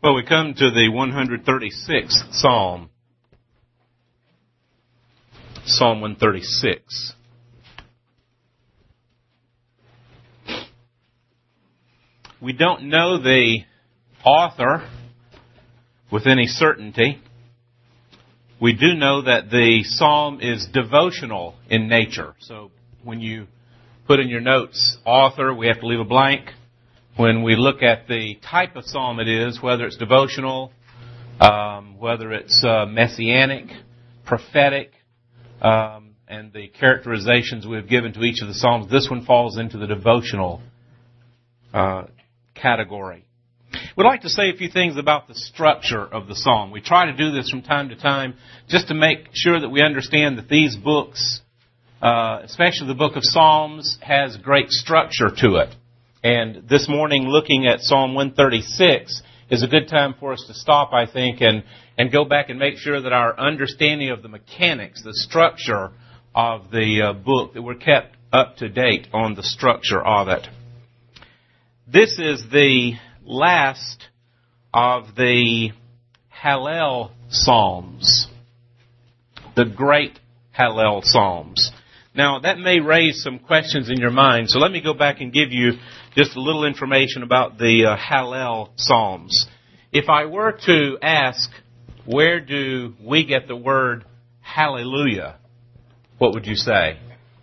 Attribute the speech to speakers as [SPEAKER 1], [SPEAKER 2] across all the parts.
[SPEAKER 1] Well, we come to the 136th Psalm. Psalm 136. We don't know the author with any certainty. We do know that the psalm is devotional in nature. So when you put in your notes author, we have to leave a blank. When we look at the type of psalm it is, whether it's devotional, whether it's messianic, prophetic, and the characterizations we've given to each of the psalms, this one falls into the devotional category. We'd like to say a few things about the structure of the psalm. We try to do this from time to time just to make sure that we understand that these books, especially the book of Psalms, has great structure to it. And this morning, looking at Psalm 136 is a good time for us to stop, I think, and go back and make sure that our understanding of the mechanics, the structure of the book, that we're kept up to date on the structure of it. This is the last of the Hallel Psalms, the great Hallel Psalms. Now, that may raise some questions in your mind, so let me go back and give you just a little information about the Hallel Psalms. If I were to ask, where do we get the word hallelujah, what would you say?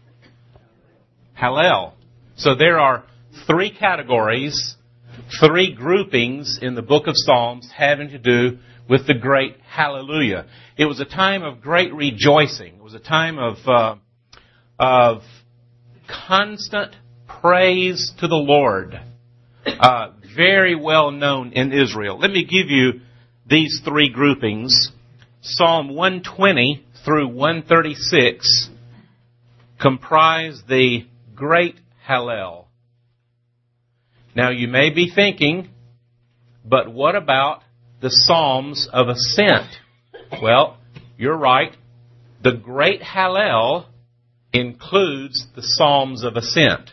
[SPEAKER 1] Hallel. So there are three categories, three groupings in the book of Psalms having to do with the great hallelujah. It was a time of great rejoicing. It was a time of constant praise to the Lord. Very well known in Israel. Let me give you these three groupings. Psalm 120 through 136 comprise the great Hallel. Now you may be thinking, but what about the Psalms of Ascent? Well, you're right. The great Hallel includes the Psalms of Ascent.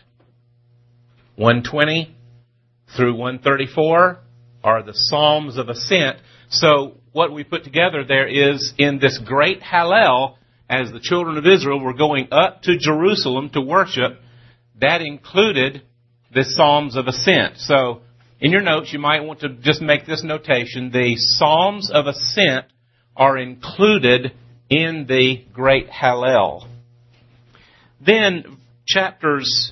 [SPEAKER 1] 120 through 134 are the Psalms of Ascent. So what we put together there is, in this great Hallel, as the children of Israel were going up to Jerusalem to worship, that included the Psalms of Ascent. So in your notes, you might want to just make this notation. The Psalms of Ascent are included in the great Hallel. Then chapters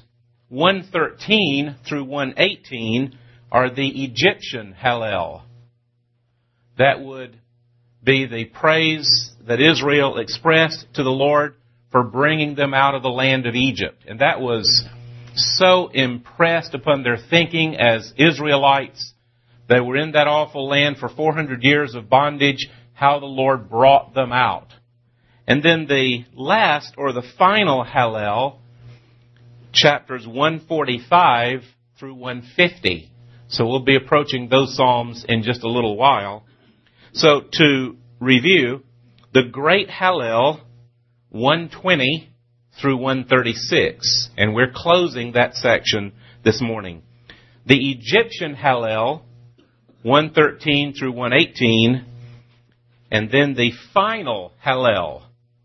[SPEAKER 1] 113 through 118 are the Egyptian Hallel. That would be the praise that Israel expressed to the Lord for bringing them out of the land of Egypt. And that was so impressed upon their thinking as Israelites. They were in that awful land for 400 years of bondage, how the Lord brought them out. And then the last, or the final Hallel, chapters 145 through 150. So we'll be approaching those Psalms in just a little while. So to review, the great Hallel, 120 through 136. And we're closing that section this morning. The Egyptian Hallel, 113 through 118. And then the final Hallel,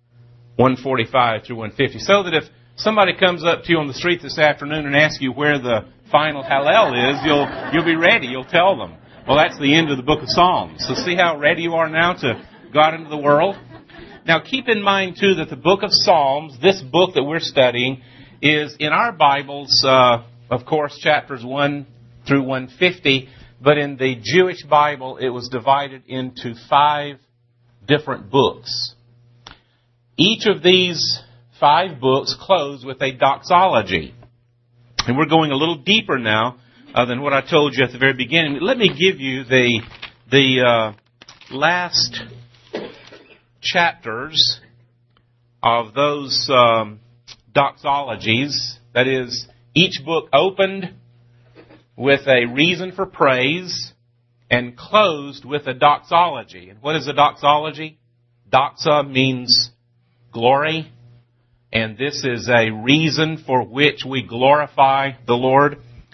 [SPEAKER 1] 145 through 150. So that if somebody comes up to you on the street this afternoon and asks you where the final Hallel is, you'll be ready. You'll tell them. Well, that's the end of the book of Psalms. So see how ready you are now to go out into the world? Now keep in mind, too, that the book of Psalms, this book that we're studying, is in our Bibles, of course, chapters 1 through 150. But in the Jewish Bible, it was divided into 5 different books. Each of these 5 books close with a doxology. And we're going a little deeper now than what I told you at the very beginning. Let me give you the last chapters of those doxologies. That is, each book opened with a reason for praise and closed with a doxology. And what is a doxology? Doxa means glory, and this is a reason for which we glorify the Lord.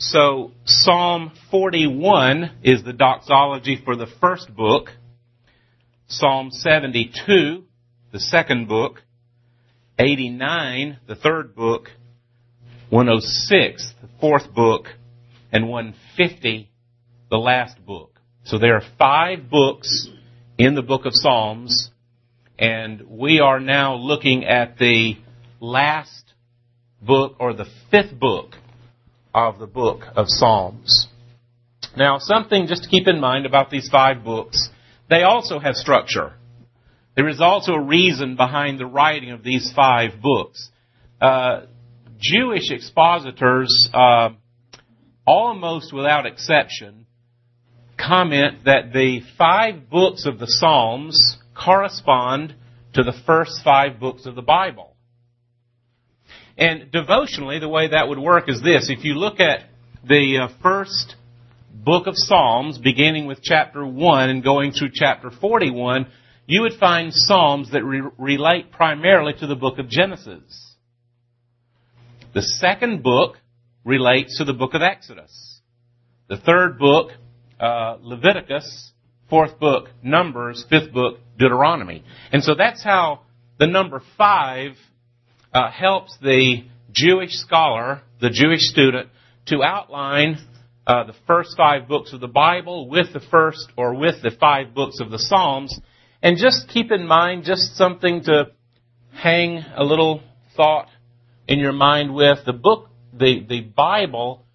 [SPEAKER 1] So Psalm 41 is the doxology for the first book. Psalm 72, the second book. 89, the third book. 106, the fourth book. And 150, the last book. So there are 5 books in the book of Psalms, and we are now looking at the last book, or the 5th book of the book of Psalms. Now, something just to keep in mind about these 5 books, they also have structure. There is also a reason behind the writing of these 5 books. Jewish expositors, almost without exception, comment that the 5 books of the Psalms correspond to the first 5 books of the Bible. And devotionally, the way that would work is this. If you look at the first book of Psalms, beginning with chapter 1 and going through chapter 41, you would find Psalms that relate primarily to the book of Genesis. The second book relates to the book of Exodus. The third book, Leviticus. Fourth book, Numbers. Fifth book, Deuteronomy. And so that's how the number 5 helps the Jewish scholar, the Jewish student, to outline the first 5 books of the Bible with the first or with the 5 books of the Psalms. And just keep in mind, just something to hang a little thought in your mind with. The Bible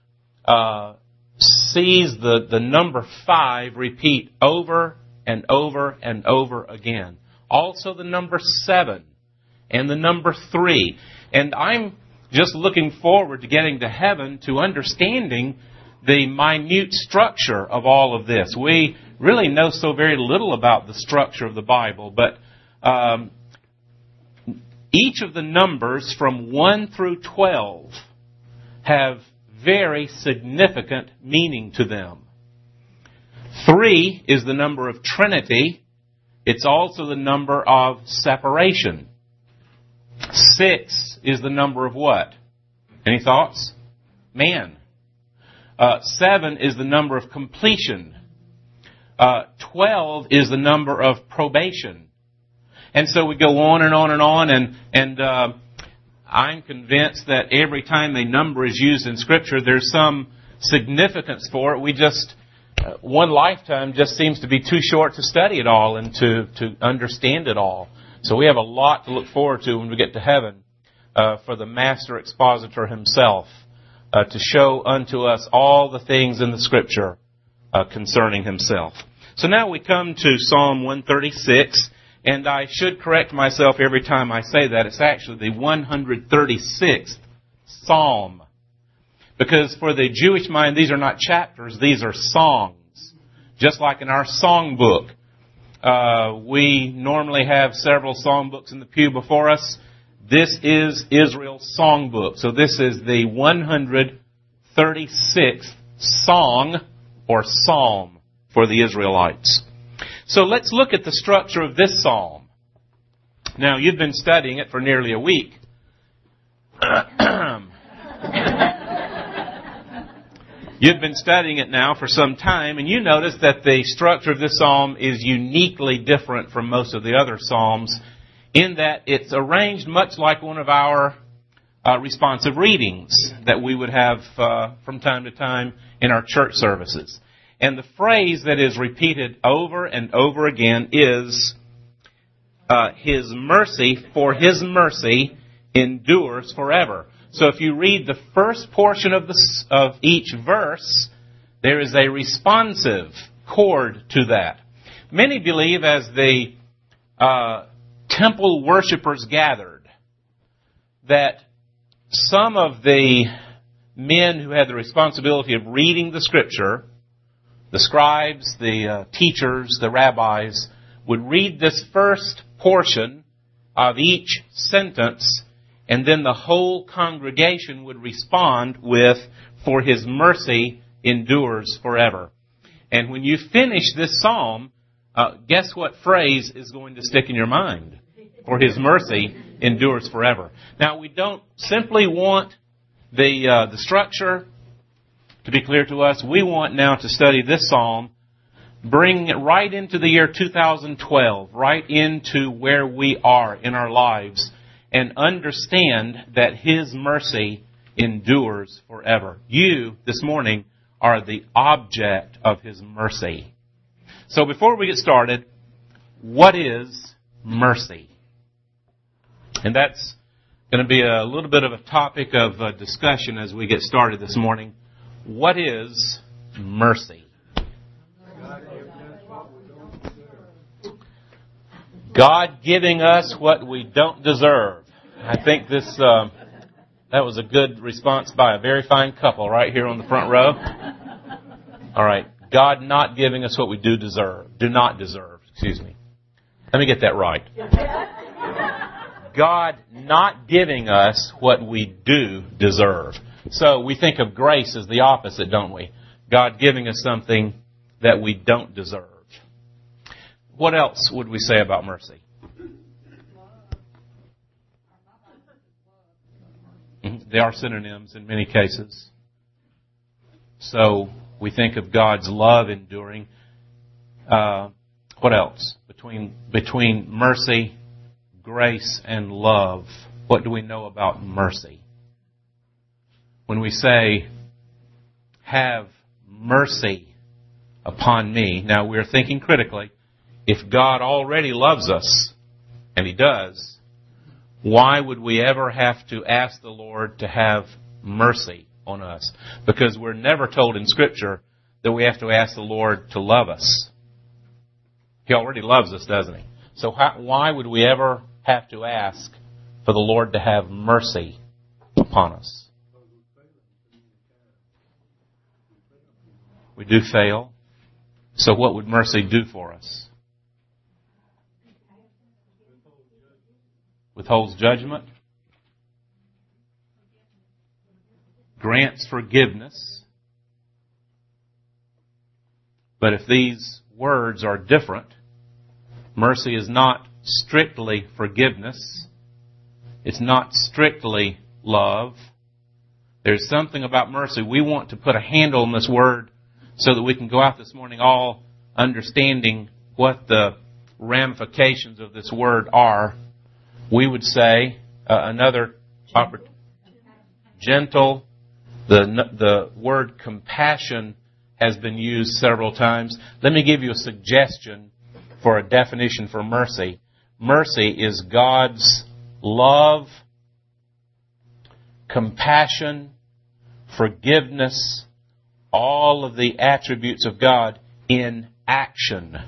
[SPEAKER 1] sees the number 5 repeat over and over and over again. Also the number 7 and the number 3. And I'm just looking forward to getting to heaven to understanding the minute structure of all of this. We really know so very little about the structure of the Bible, but each of the numbers from 1 through 12 have very significant meaning to them. 3 is the number of Trinity. It's also the number of separation. 6 is the number of what? Any thoughts? Man. 7 is the number of completion. 12 is the number of probation. And so we go on and on and on, and I'm convinced that every time a number is used in Scripture, there's some significance for it. We just, one lifetime just seems to be too short to study it all and to understand it all. So we have a lot to look forward to when we get to heaven for the Master Expositor himself to show unto us all the things in the Scripture concerning himself. So now we come to Psalm 136. And I should correct myself every time I say that. It's actually the 136th Psalm. Because for the Jewish mind, these are not chapters, these are songs. Just like in our song book. We normally have several song books in the pew before us. This is Israel's song book. So this is the 136th song or psalm for the Israelites. So let's look at the structure of this psalm. Now, you've been studying it for nearly a week. You've been studying it now for some time, and you notice that the structure of this psalm is uniquely different from most of the other psalms in that it's arranged much like one of our responsive readings that we would have from time to time in our church services. And the phrase that is repeated over and over again is, His mercy, for His mercy endures forever. So if you read the first portion of each verse, there is a responsive chord to that. Many believe as the temple worshipers gathered that some of the men who had the responsibility of reading the Scripture, the scribes, the teachers, the rabbis, would read this first portion of each sentence, and then the whole congregation would respond with, for His mercy endures forever. And when you finish this psalm, guess what phrase is going to stick in your mind? For His mercy endures forever. Now, we don't simply want the structure to be clear to us. We want now to study this psalm, bring it right into the year 2012, right into where we are in our lives, and understand that His mercy endures forever. You, this morning, are the object of His mercy. So before we get started, what is mercy? And that's going to be a little bit of a topic of discussion as we get started this morning. What is mercy? God giving us what we don't deserve. I think that was a good response by a very fine couple right here on the front row. All right. God not giving us what we do not deserve. Let me get that right. God not giving us what we do deserve. So we think of grace as the opposite, don't we? God giving us something that we don't deserve. What else would we say about mercy? They are synonyms in many cases. So we think of God's love enduring. What else? Between mercy, grace, and love, what do we know about mercy? When we say, have mercy upon me, now we're thinking critically. If God already loves us, and He does, why would we ever have to ask the Lord to have mercy on us? Because we're never told in Scripture that we have to ask the Lord to love us. He already loves us, doesn't He? So why would we ever have to ask for the Lord to have mercy upon us? We do fail. So what would mercy do for us? Withholds judgment, grants forgiveness. But if these words are different, mercy is not strictly forgiveness. It's not strictly love. There's something about mercy. We want to put a handle on this word so that we can go out this morning all understanding what the ramifications of this word are. We would say gentle. The word compassion has been used several times. Let me give you a suggestion for a definition for mercy. Mercy is God's love, compassion, forgiveness, all of the attributes of God in action.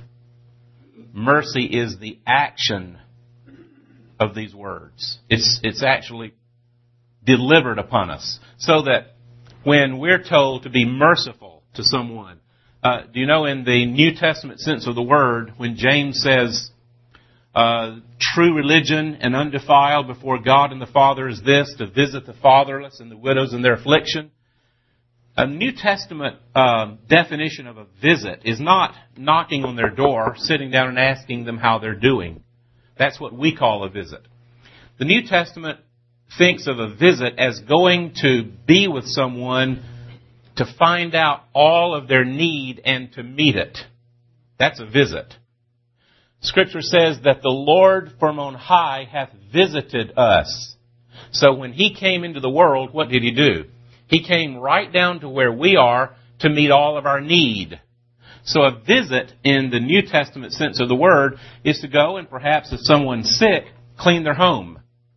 [SPEAKER 1] Mercy is the action of these words. It's actually delivered upon us. So that when we're told to be merciful to someone, do you know in the New Testament sense of the word, when James says, true religion and undefiled before God and the Father is this, to visit the fatherless and the widows in their affliction. A New Testament definition of a visit is not knocking on their door, sitting down and asking them how they're doing. That's what we call a visit. The New Testament thinks of a visit as going to be with someone to find out all of their need and to meet it. That's a visit. Scripture says that the Lord from on high hath visited us. So when He came into the world, what did He do? He came right down to where we are to meet all of our need. So a visit in the New Testament sense of the word is to go and perhaps if someone's sick, clean their home.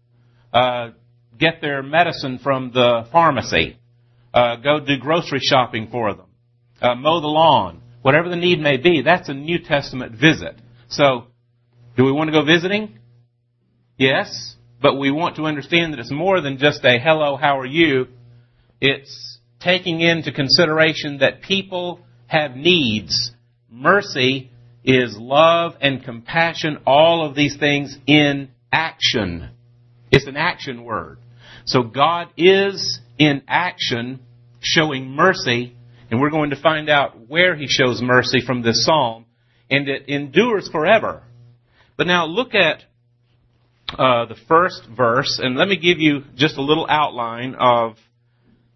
[SPEAKER 1] Get their medicine from the pharmacy. Go do grocery shopping for them. Mow the lawn. Whatever the need may be, that's a New Testament visit. So, do we want to go visiting? Yes. But we want to understand that it's more than just a hello, how are you? It's taking into consideration that people have needs. Mercy is love and compassion, all of these things in action. It's an action word. So God is in action showing mercy, and we're going to find out where He shows mercy from this psalm, and it endures forever. But now look at the first verse, and let me give you just a little outline of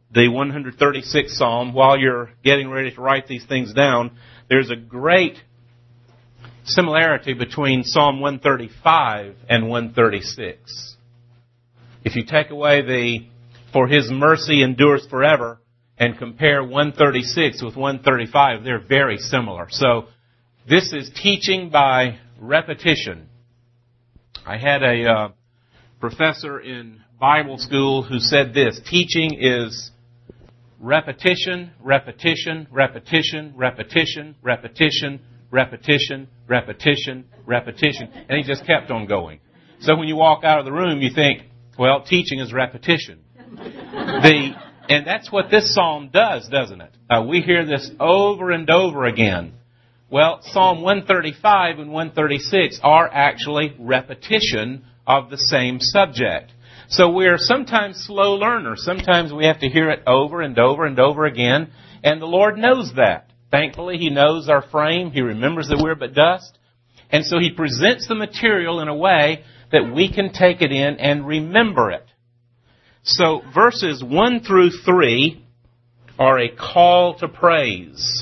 [SPEAKER 1] the 136th Psalm, while you're getting ready to write these things down, there's a great similarity between Psalm 135 and 136. If you take away the "for His mercy endures forever" and compare 136 with 135, they're very similar. So this is teaching by repetition. I had a professor in Bible school who said this: teaching is repetition, repetition, repetition, repetition, repetition, repetition, repetition, repetition. And he just kept on going. So when you walk out of the room, you think, well, teaching is repetition. And that's what this psalm does, doesn't it? We hear this over and over again. Well, Psalm 135 and 136 are actually repetition of the same subject. So we're sometimes slow learners. Sometimes we have to hear it over and over and over again. And the Lord knows that. Thankfully, He knows our frame. He remembers that we're but dust. And so He presents the material in a way that we can take it in and remember it. So verses 1 through 3 are a call to praise.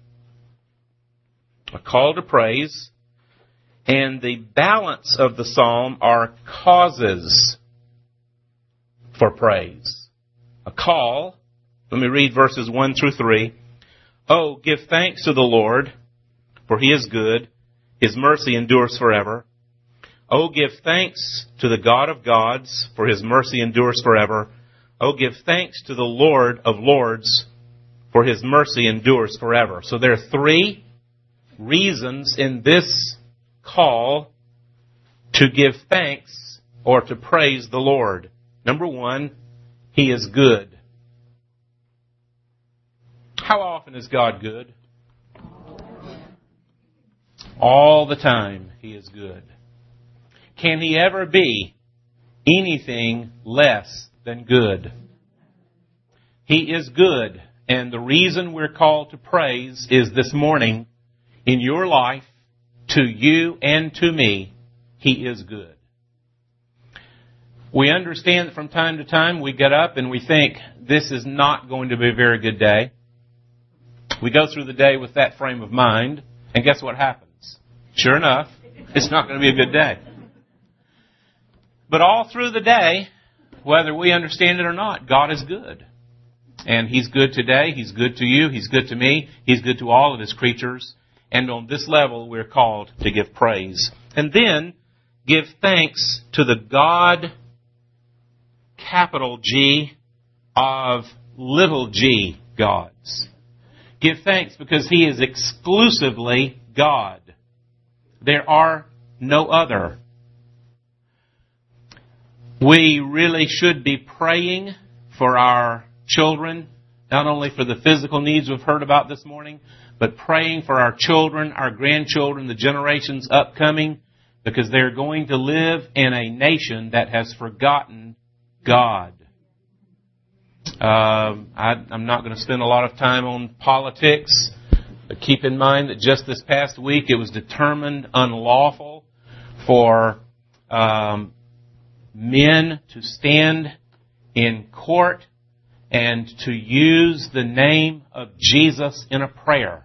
[SPEAKER 1] A call to praise. And the balance of the psalm are causes for praise. A call. Let me read verses 1 through 3. Oh, give thanks to the Lord, for He is good. His mercy endures forever. Oh, give thanks to the God of gods, for His mercy endures forever. Oh, give thanks to the Lord of lords, for His mercy endures forever. So there are 3 reasons in this call to give thanks or to praise the Lord. Number 1, He is good. How often is God good? All the time He is good. Can He ever be anything less than good? He is good. And the reason we're called to praise is this morning, in your life, to you and to me, He is good. We understand that from time to time we get up and we think, this is not going to be a very good day. We go through the day with that frame of mind, and guess what happens? Sure enough, it's not going to be a good day. But all through the day, whether we understand it or not, God is good. And He's good today, He's good to you, He's good to me, He's good to all of His creatures. And on this level, we're called to give praise. And then, give thanks to the God, capital G, of little g gods. Give thanks because He is exclusively God. There are no other. We really should be praying for our children, not only for the physical needs we've heard about this morning, but praying for our children, our grandchildren, the generations upcoming, because they're going to live in a nation that has forgotten God. I'm not going to spend a lot of time on politics, but keep in mind that just this past week it was determined unlawful for men to stand in court and to use the name of Jesus in a prayer.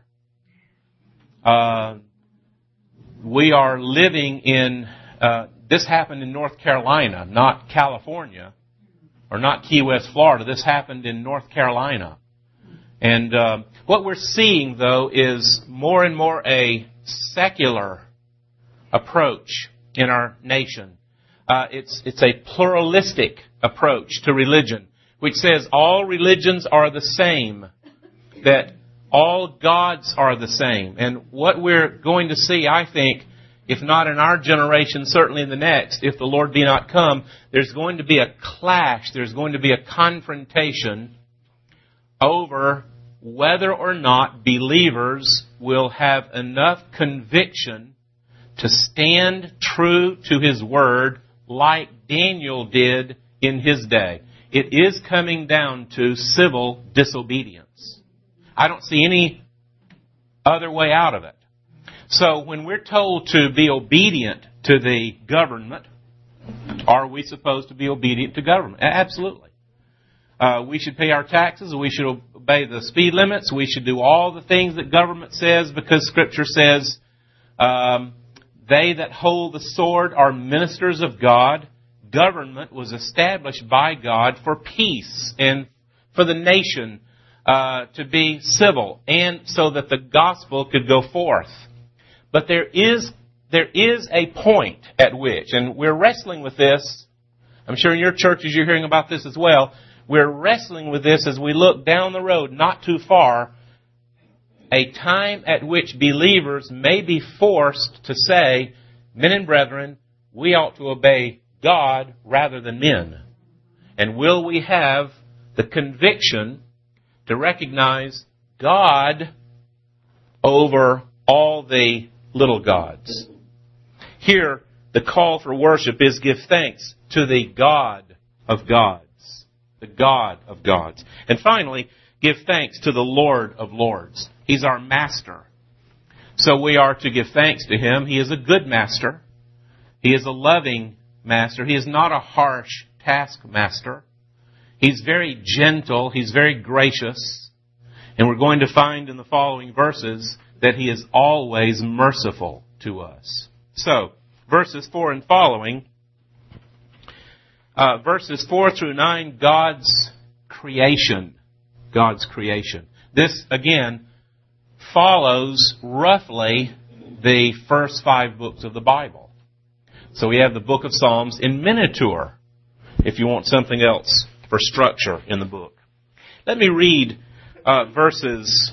[SPEAKER 1] We are living in, this happened in North Carolina, not California, or not Key West, Florida. This happened in North Carolina. And what we're seeing, though, is more and more a secular approach in our nation. It's a pluralistic approach to religion, which says all religions are the same, that all gods are the same. And what we're going to see, I think, if not in our generation, certainly in the next, if the Lord be not come, there's going to be a clash, there's going to be a confrontation over whether or not believers will have enough conviction to stand true to His Word like Daniel did in his day. It is coming down to civil disobedience. I don't see any other way out of it. So when we're told to be obedient to the government, are we supposed to be obedient to government? Absolutely. We should pay our taxes. We should obey the speed limits. We should do all the things that government says because Scripture says, they that hold the sword are ministers of God. Government was established by God for peace and for the nation to be civil and so that the gospel could go forth. But there is a point at which, and we're wrestling with this, I'm sure in your churches you're hearing about this as well, we're wrestling with this as we look down the road, not too far, a time at which believers may be forced to say, men and brethren, we ought to obey God rather than men. And will we have the conviction to recognize God over all the little gods? Here, the call for worship is give thanks to the God of gods. The God of gods. And finally, give thanks to the Lord of lords. He's our master. So we are to give thanks to Him. He is a good master. He is a loving master. He is not a harsh taskmaster. He's very gentle. He's very gracious. And we're going to find in the following verses that He is always merciful to us. So, verses 4 and following, verses 4 through 9, God's creation. God's creation. This, again, follows roughly the first 5 books of the Bible. So we have the book of Psalms in miniature, if you want something else for structure in the book. Let me read verses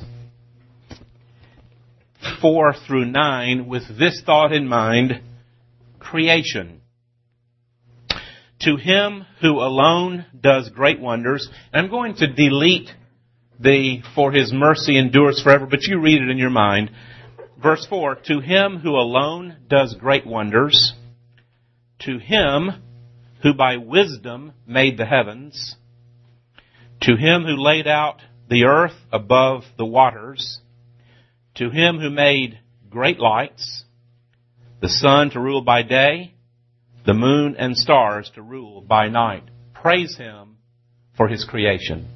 [SPEAKER 1] 4 through 9 with this thought in mind: creation. To Him who alone does great wonders. And I'm going to delete the for His mercy endures forever, but you read it in your mind. Verse 4, to Him who alone does great wonders, to Him who by wisdom made the heavens, to Him who laid out the earth above the waters, to Him who made great lights, the sun to rule by day, the moon and stars to rule by night. Praise Him for His creation.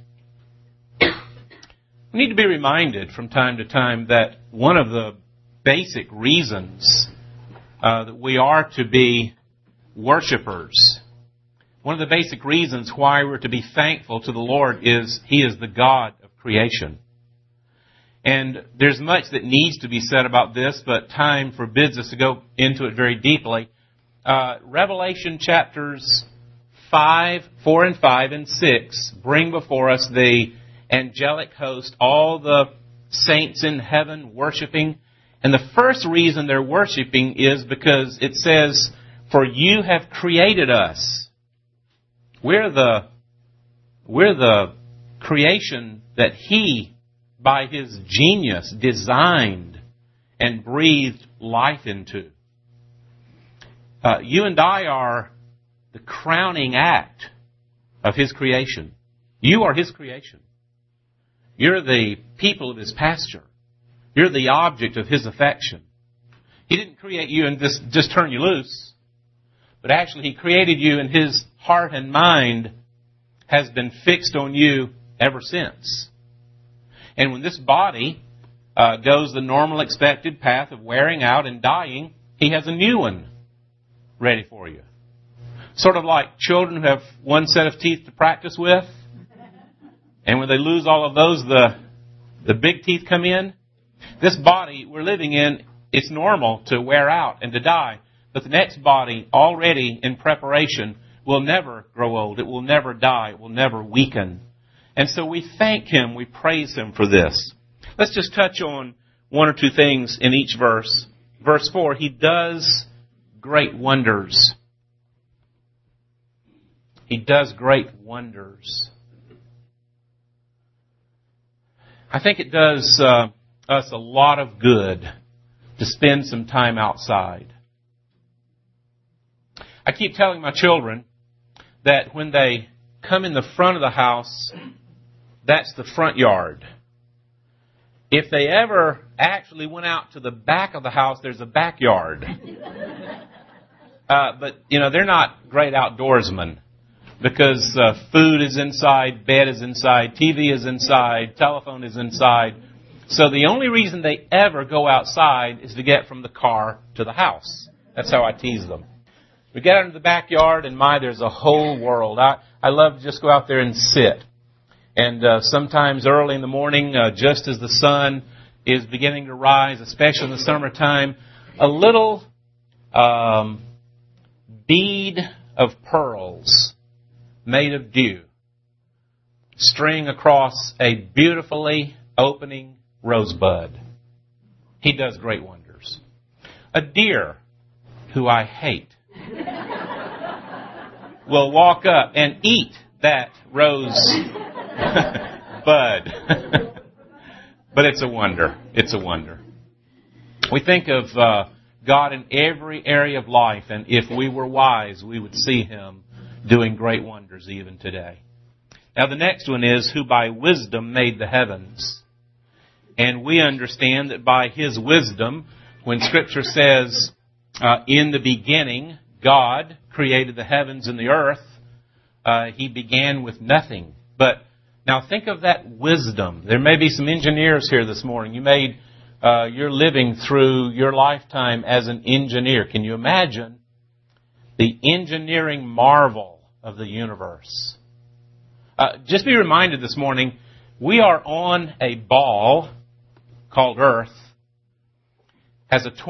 [SPEAKER 1] We need to be reminded from time to time that one of the basic reasons that we are to be worshipers, one of the basic reasons why we're to be thankful to the Lord is He is the God of creation. And there's much that needs to be said about this, but time forbids us to go into it very deeply. Revelation chapters 4 and 5 and 6 bring before us the angelic host, all the saints in heaven worshiping. And the first reason they're worshiping is because it says, for you have created us. We're the creation that He, by His genius, designed and breathed life into. You and I are the crowning act of His creation. You are His creation. You're the people of His pasture. You're the object of His affection. He didn't create you and just turn you loose, but actually He created you, and His heart and mind has been fixed on you ever since. And when this body goes the normal expected path of wearing out and dying, He has a new one ready for you. Sort of like children who have one set of teeth to practice with, and when they lose all of those, the big teeth come in. This body we're living in, it's normal to wear out and to die. But the next body, already in preparation, will never grow old. It will never die. It will never weaken. And so we thank Him. We praise Him for this. Let's just touch on one or two things in each verse. Verse 4, He does great wonders. He does great wonders. I think it does us a lot of good to spend some time outside. I keep telling my children that when they come in the front of the house, that's the front yard. If they ever actually went out to the back of the house, there's a backyard. But, they're not great outdoorsmen. because food is inside, bed is inside, TV is inside, telephone is inside. So the only reason they ever go outside is to get from the car to the house. That's how I tease them. We get out into the backyard, and there's a whole world. I love to just go out there and sit. And sometimes early in the morning, just as the sun is beginning to rise, especially in the summertime, a little bead of pearls made of dew string across a beautifully opening rosebud. He does great wonders. A deer, who I hate, will walk up and eat that rose bud. But it's a wonder. It's a wonder. We think of God in every area of life, and if we were wise, we would see Him doing great wonders even today. Now the next one is, who by wisdom made the heavens. And we understand that by His wisdom, when Scripture says, in the beginning, God created the heavens and the earth, He began with nothing. But now think of that wisdom. There may be some engineers here this morning. You're living through your lifetime as an engineer. Can you imagine the engineering marvel of the universe? Just be reminded this morning, we are on a ball called Earth, has a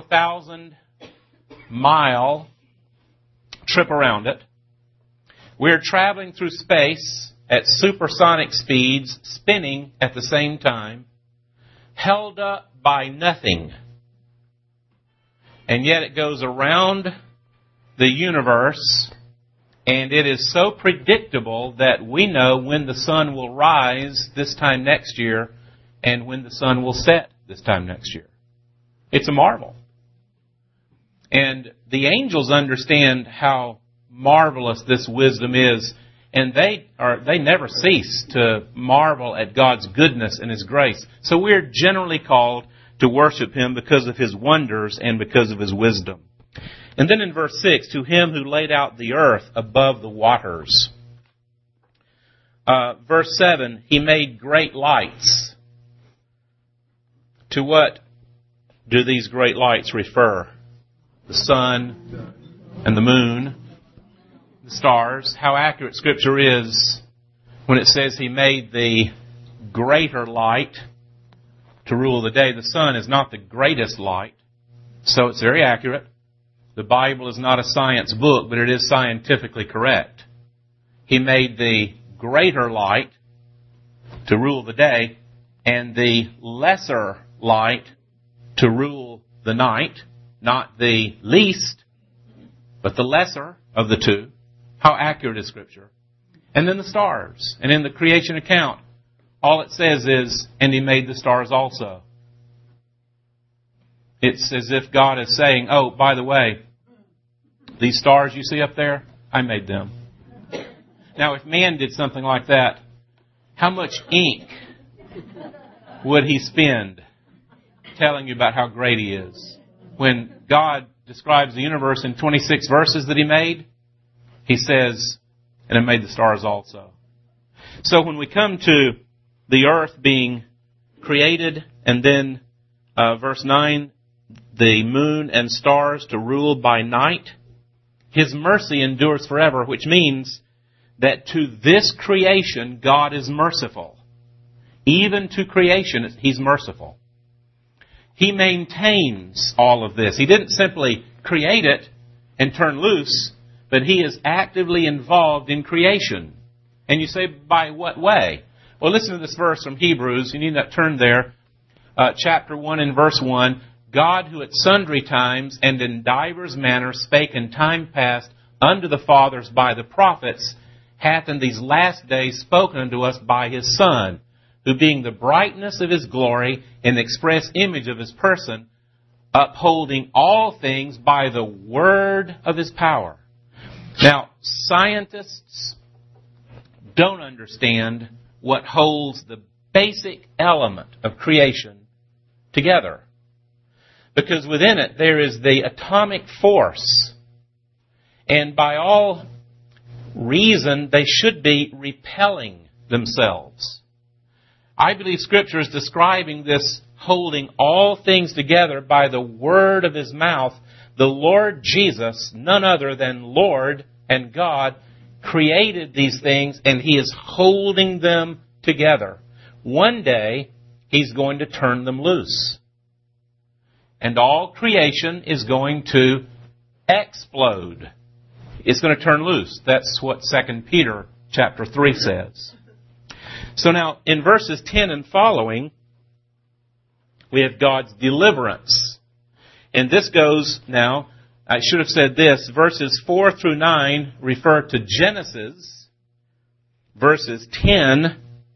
[SPEAKER 1] 24,000-mile trip around it. We're traveling through space at supersonic speeds, spinning at the same time, held up by nothing. And yet it goes around the universe, and it is so predictable that we know when the sun will rise this time next year and when the sun will set this time next year. It's a marvel. And the angels understand how marvelous this wisdom is, and they never cease to marvel at God's goodness and His grace. So we're generally called to worship Him because of His wonders and because of His wisdom. And then in verse 6, to Him who laid out the earth above the waters. Verse 7, He made great lights. To what do these great lights refer? The sun and the moon, the stars. How accurate Scripture is when it says He made the greater light to rule the day. The sun is not the greatest light, so it's very accurate. The Bible is not a science book, but it is scientifically correct. He made the greater light to rule the day and the lesser light to rule the night, not the least, but the lesser of the two. How accurate is Scripture? And then the stars. And in the creation account, all it says is, and He made the stars also. It's as if God is saying, oh, by the way, these stars you see up there, I made them. Now, if man did something like that, how much ink would he spend telling you about how great He is? When God describes the universe in 26 verses that He made, He says, and I made the stars also. So when we come to the earth being created, and then verse 9, the moon and stars to rule by night, His mercy endures forever, which means that to this creation, God is merciful. Even to creation, He's merciful. He maintains all of this. He didn't simply create it and turn loose, but He is actively involved in creation. And you say, by what way? Well, listen to this verse from Hebrews. You need not turn there. Chapter 1 and verse 1. God, who at sundry times and in divers manners spake in time past unto the fathers by the prophets, hath in these last days spoken unto us by His Son, who being the brightness of His glory and the express image of His person, upholding all things by the word of His power. Now, scientists don't understand what holds the basic element of creation together. Because within it there is the atomic force. And by all reason they should be repelling themselves. I believe Scripture is describing this holding all things together by the word of His mouth. The Lord Jesus, none other than Lord and God, created these things, and He is holding them together. One day, He's going to turn them loose. And all creation is going to explode. It's going to turn loose. That's what 2 Peter chapter 3 says. So now, in verses 10 and following, we have God's deliverance. And this goes now, I should have said this, verses 4 through 9 refer to Genesis. Verses 10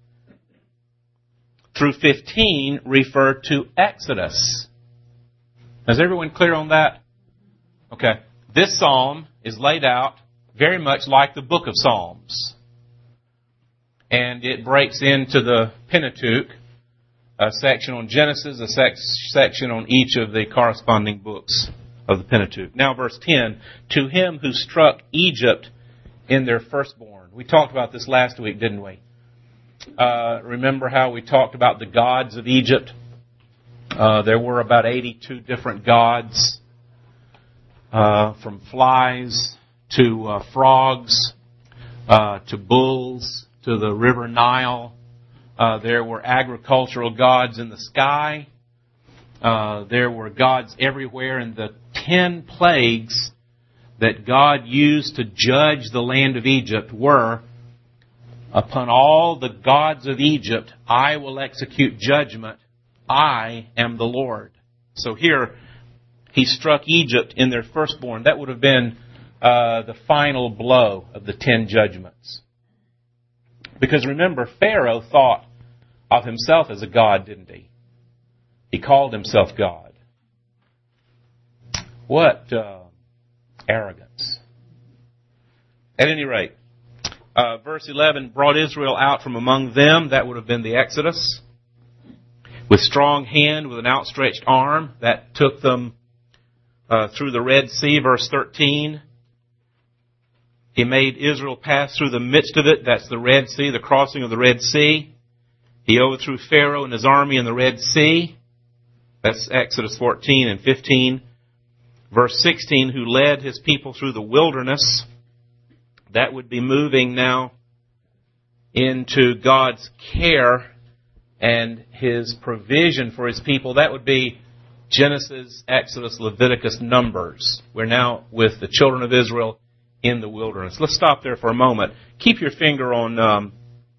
[SPEAKER 1] through 15 refer to Exodus. Is everyone clear on that? Okay. This psalm is laid out very much like the book of Psalms. And it breaks into the Pentateuch, a section on Genesis, a section on each of the corresponding books of the Pentateuch. Now verse 10, to Him who struck Egypt in their firstborn. We talked about this last week, didn't we? Remember how we talked about the gods of Egypt? There were about 82 different gods, from flies to frogs to bulls to the river Nile. There were agricultural gods in the sky. There were gods everywhere, and the 10 plagues that God used to judge the land of Egypt were, upon all the gods of Egypt, I will execute judgment. I am the Lord. So here, He struck Egypt in their firstborn. That would have been the final blow of the 10 judgments. Because remember, Pharaoh thought of himself as a god, didn't he? He called himself God. What arrogance. At any rate, verse 11, brought Israel out from among them. That would have been the Exodus. With strong hand, with an outstretched arm. That took them through the Red Sea, verse 13. He made Israel pass through the midst of it. That's the Red Sea, the crossing of the Red Sea. He overthrew Pharaoh and his army in the Red Sea. That's Exodus 14 and 15. Verse 16, who led His people through the wilderness. That would be moving now into God's care and His provision for His people. That would be Genesis, Exodus, Leviticus, Numbers. We're now with the children of Israel in the wilderness. Let's stop there for a moment. Keep your finger on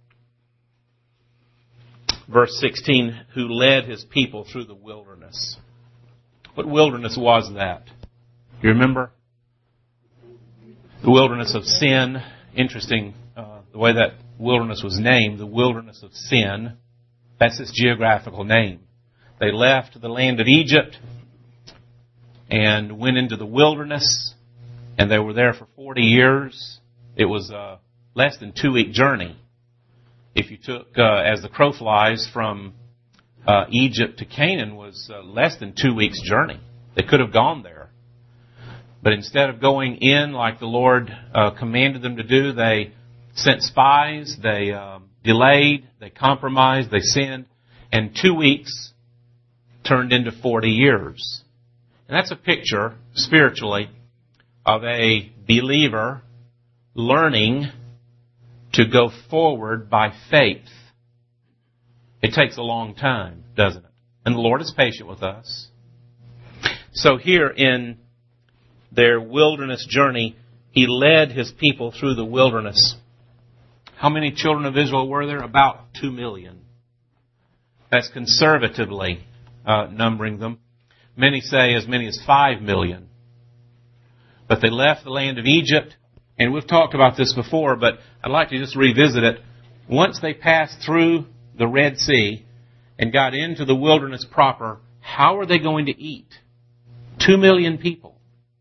[SPEAKER 1] verse 16, who led His people through the wilderness. What wilderness was that? You remember? The wilderness of sin. Interesting the way that wilderness was named, the wilderness of sin. That's its geographical name. They left the land of Egypt and went into the wilderness, and they were there for 40 years. It was a less than 2-week journey. If you took, as the crow flies, from Egypt to Canaan was less than 2 weeks' journey. They could have gone there. But instead of going in like the Lord commanded them to do, they sent spies, they delayed, they compromised, they sinned, and 2 weeks turned into 40 years. And that's a picture, spiritually, of a believer learning to go forward by faith. It takes a long time, doesn't it? And the Lord is patient with us. So here in their wilderness journey, He led His people through the wilderness. How many children of Israel were there? About 2 million. That's conservatively numbering them. Many say as many as 5 million. But they left the land of Egypt, and we've talked about this before, but I'd like to just revisit it. Once they passed through the Red Sea and got into the wilderness proper, how are they going to eat? 2 million people.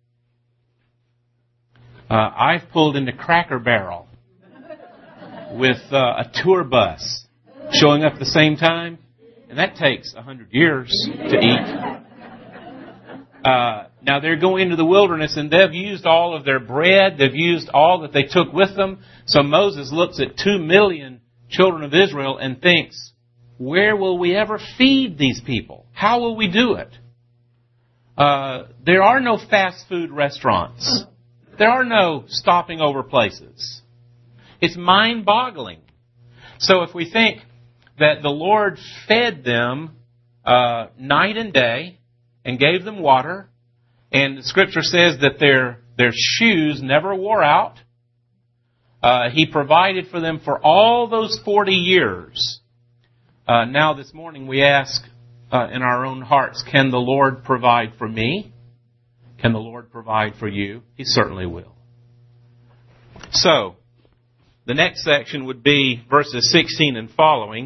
[SPEAKER 1] I've pulled into Cracker Barrel with a tour bus showing up at the same time, and that takes 100 years to eat. Now they're going into the wilderness and they've used all of their bread. They've used all that they took with them. So Moses looks at 2 million children of Israel and thinks, where will we ever feed these people? How will we do it? There are no fast food restaurants. There are no stopping over places. It's mind-boggling. So if we think that the Lord fed them night and day and gave them water, and the Scripture says that their shoes never wore out, He provided for them for all those 40 years. Now this morning we ask in our own hearts, can the Lord provide for me? Can the Lord provide for you? He certainly will. So, the next section would be verses 16 and following.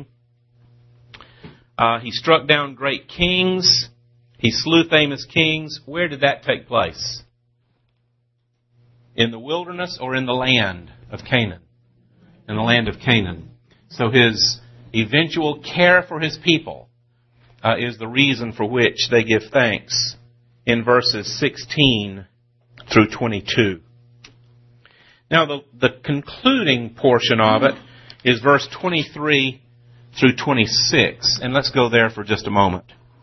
[SPEAKER 1] He struck down great kings. He slew famous kings. Where did that take place? In the wilderness or in the land of Canaan? In the land of Canaan. So his eventual care for his people is the reason for which they give thanks in verses 16 through 22. Now, the concluding portion of it is verse 23 through 26. And let's go there for just a moment.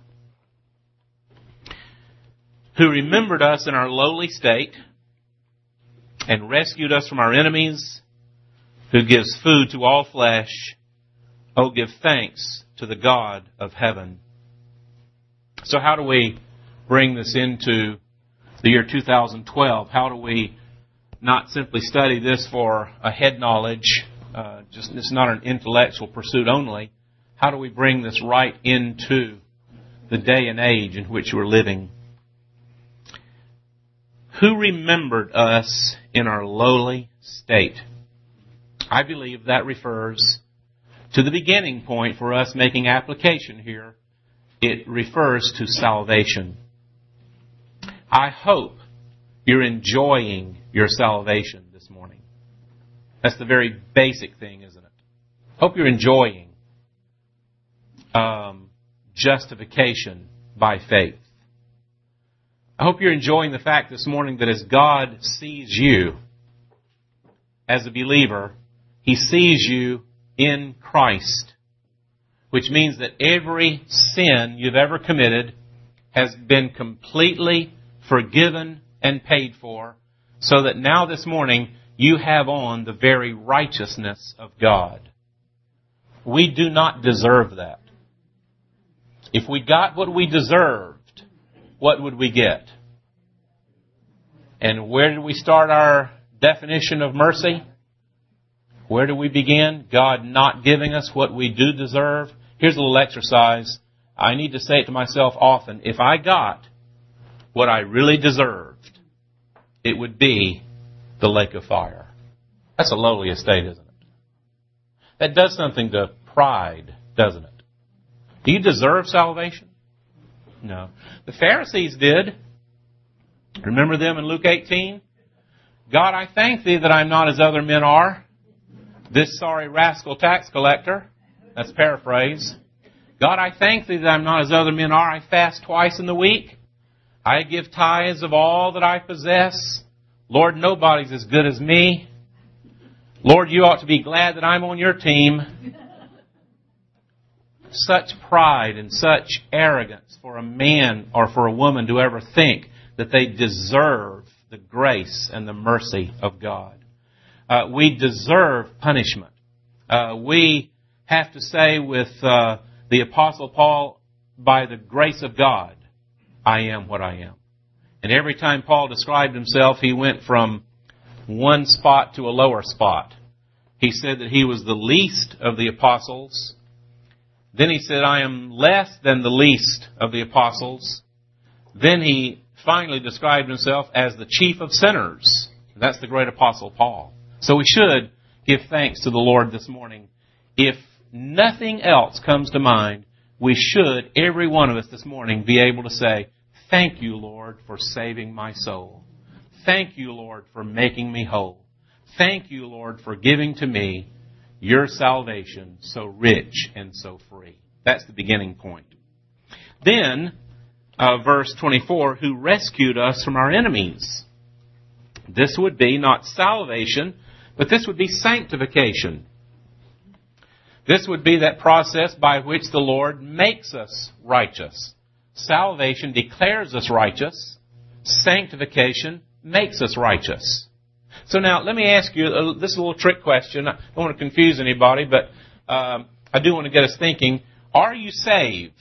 [SPEAKER 1] Who remembered us in our lowly state and rescued us from our enemies, who gives food to all flesh. Oh, give thanks to the God of heaven. So how do we bring this into the year 2012? How do we not simply study this for a head knowledge, it's not an intellectual pursuit only. How do we bring this right into the day and age in which we're living? Who remembered us in our lowly state? I believe that refers to the beginning point for us making application here. It refers to salvation. I hope you're enjoying your salvation this morning. That's the very basic thing, isn't it? Hope you're enjoying justification by faith. I hope you're enjoying the fact this morning that as God sees you as a believer, He sees you in Christ, which means that every sin you've ever committed has been completely forgiven and paid for, so that now this morning you have on the very righteousness of God. We do not deserve that. If we got what we deserved, what would we get? And where did we start our definition of mercy? Where do we begin? God not giving us what we do deserve. Here's a little exercise. I need to say it to myself often. If I got what I really deserved, it would be the lake of fire. That's a lowly estate, isn't it? That does something to pride, doesn't it? Do you deserve salvation? No. The Pharisees did. Remember them in Luke 18? God, I thank Thee that I'm not as other men are. This sorry rascal tax collector. That's paraphrase. God, I thank Thee that I'm not as other men are. I fast twice in the week. I give tithes of all that I possess. Lord, nobody's as good as me. Lord, you ought to be glad that I'm on your team. Such pride and such arrogance for a man or for a woman to ever think that they deserve the grace and the mercy of God. We deserve punishment. We have to say with the Apostle Paul, by the grace of God, I am what I am. And every time Paul described himself, he went from one spot to a lower spot. He said that he was the least of the apostles. Then he said, I am less than the least of the apostles. Then he finally described himself as the chief of sinners. That's the great apostle Paul. So we should give thanks to the Lord this morning. If nothing else comes to mind, we should, every one of us this morning, be able to say, thank you, Lord, for saving my soul. Thank you, Lord, for making me whole. Thank you, Lord, for giving to me your salvation so rich and so free. That's the beginning point. Then, verse 24, who rescued us from our enemies. This would be not salvation, but this would be sanctification. This would be that process by which the Lord makes us righteous. Salvation declares us righteous. Sanctification makes us righteous. So now, let me ask you, this is a little trick question. I don't want to confuse anybody, but I do want to get us thinking. Are you saved?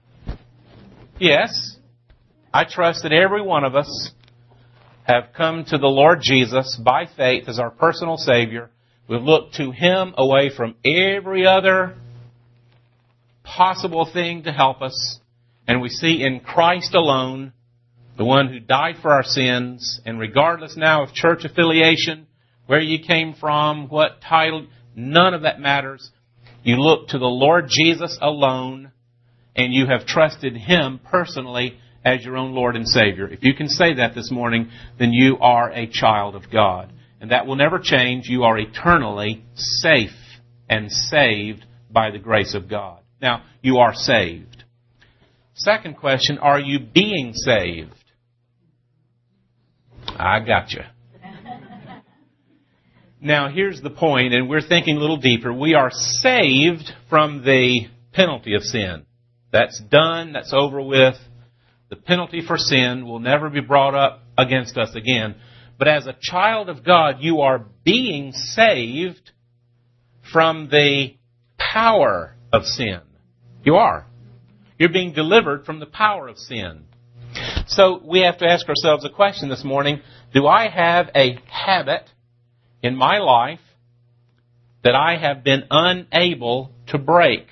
[SPEAKER 1] Yes. I trust that every one of us have come to the Lord Jesus by faith as our personal Savior. We've looked to Him away from every other possible thing to help us. And we see in Christ alone, the one who died for our sins, and regardless now of church affiliation, where you came from, what title, none of that matters. You look to the Lord Jesus alone, and you have trusted Him personally as your own Lord and Savior. If you can say that this morning, then you are a child of God. And that will never change. You are eternally safe and saved by the grace of God. Now, you are saved. Second question, are you being saved? I got you. Now, here's the point, and we're thinking a little deeper. We are saved from the penalty of sin. That's done. That's over with. The penalty for sin will never be brought up against us again. But as a child of God, you are being saved from the power of sin. You are. You're being delivered from the power of sin. So we have to ask ourselves a question this morning. Do I have a habit in my life that I have been unable to break?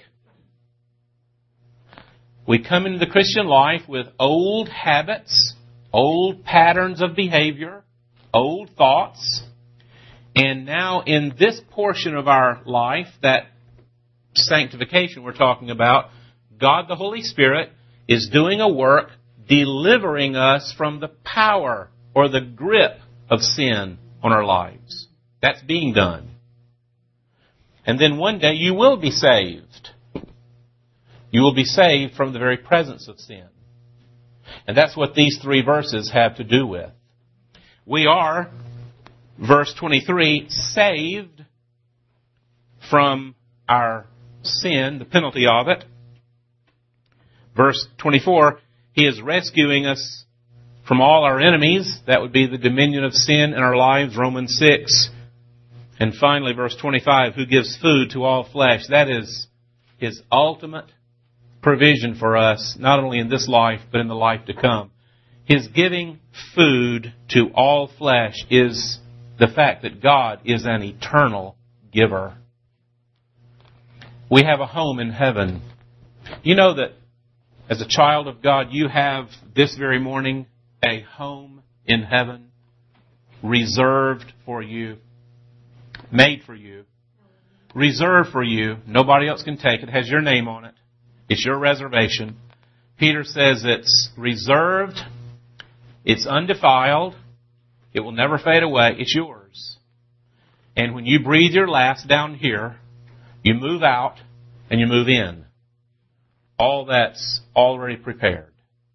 [SPEAKER 1] We come into the Christian life with old habits, old patterns of behavior, old thoughts, and now in this portion of our life, that sanctification we're talking about, God the Holy Spirit is doing a work delivering us from the power or the grip of sin on our lives. That's being done. And then one day you will be saved. You will be saved from the very presence of sin. And that's what these three verses have to do with. We are, verse 23, saved from our sin, the penalty of it. Verse 24, He is rescuing us from all our enemies. That would be the dominion of sin in our lives, Romans 6. And finally, verse 25, who gives food to all flesh. That is His ultimate provision for us, not only in this life, but in the life to come. His giving food to all flesh is the fact that God is an eternal giver. We have a home in heaven. You know that as a child of God, you have this very morning a home in heaven reserved for you, made for you, reserved for you. Nobody else can take it. It has your name on it. It's your reservation. Peter says it's reserved, it's undefiled, it will never fade away, it's yours. And when you breathe your last down here, you move out and you move in. All that's already prepared.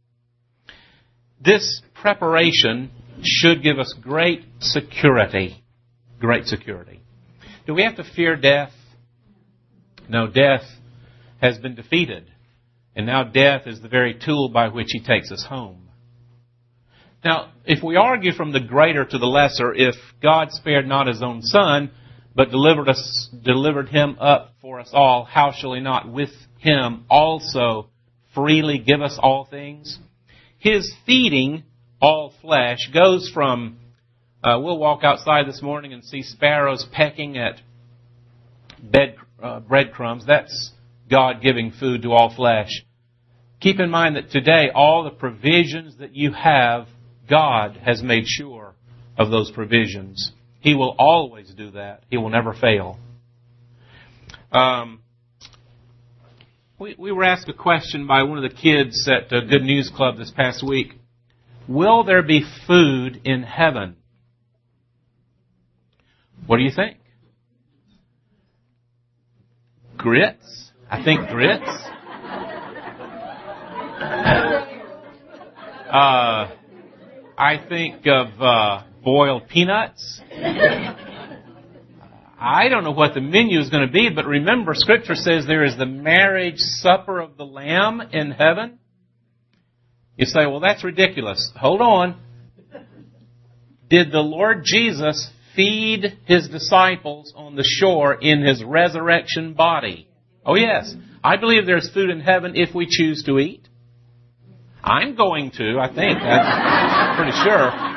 [SPEAKER 1] This preparation should give us great security. Great security. Do we have to fear death? No, death has been defeated. And now death is the very tool by which He takes us home. Now, if we argue from the greater to the lesser, if God spared not His own Son, but delivered Him up for us all, how shall He not with Him also freely give us all things? His feeding all flesh goes from, we'll walk outside this morning and see sparrows pecking at breadcrumbs. That's God giving food to all flesh. Keep in mind that today, all the provisions that you have, God has made sure of those provisions. He will always do that. He will never fail. We were asked a question by one of the kids at Good News Club this past week. Will there be food in heaven? What do you think? Grits? I think grits. I think of boiled peanuts. I don't know what the menu is going to be, but remember, Scripture says there is the marriage supper of the Lamb in heaven. You say, well, that's ridiculous. Hold on. Did the Lord Jesus feed His disciples on the shore in His resurrection body? Oh, yes. I believe there's food in heaven if we choose to eat. I'm going to, I think. That's pretty sure.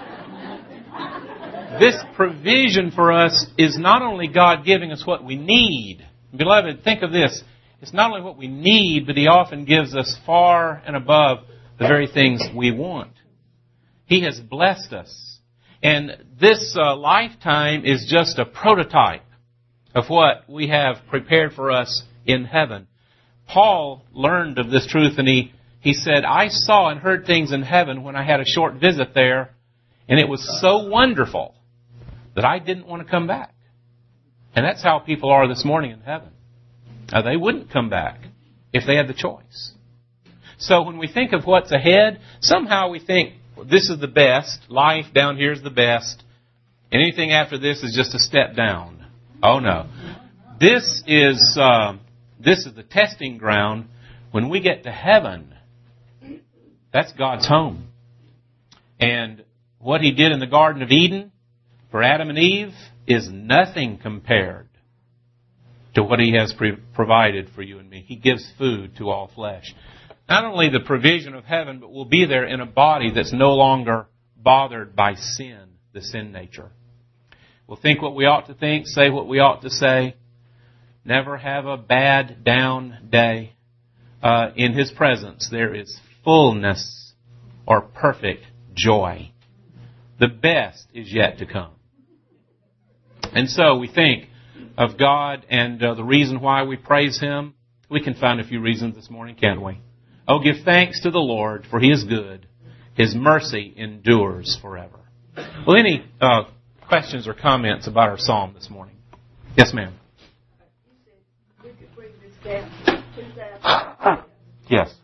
[SPEAKER 1] This provision for us is not only God giving us what we need. Beloved, think of this. It's not only what we need, but He often gives us far and above the very things we want. He has blessed us. And this lifetime is just a prototype of what we have prepared for us in heaven. Paul learned of this truth, and he said, I saw and heard things in heaven when I had a short visit there, and it was so wonderful that I didn't want to come back. And that's how people are this morning in heaven. They wouldn't come back if they had the choice. So when we think of what's ahead, somehow we think, well, this is the best, life down here is the best, and anything after this is just a step down. Oh no. This is the testing ground. When we get to heaven, that's God's home. And what He did in the Garden of Eden for Adam and Eve is nothing compared to what He has provided for you and me. He gives food to all flesh. Not only the provision of heaven, but we'll be there in a body that's no longer bothered by sin, the sin nature. We'll think what we ought to think, say what we ought to say, never have a bad, down day. In His presence, there is fullness or perfect joy. The best is yet to come. And so we think of God and the reason why we praise Him. We can find a few reasons this morning, can't we? Oh, give thanks to the Lord, for He is good. His mercy endures forever. Well, any questions or comments about our psalm this morning? Yes, ma'am.
[SPEAKER 2] You could bring this down to 2000.
[SPEAKER 1] Yes.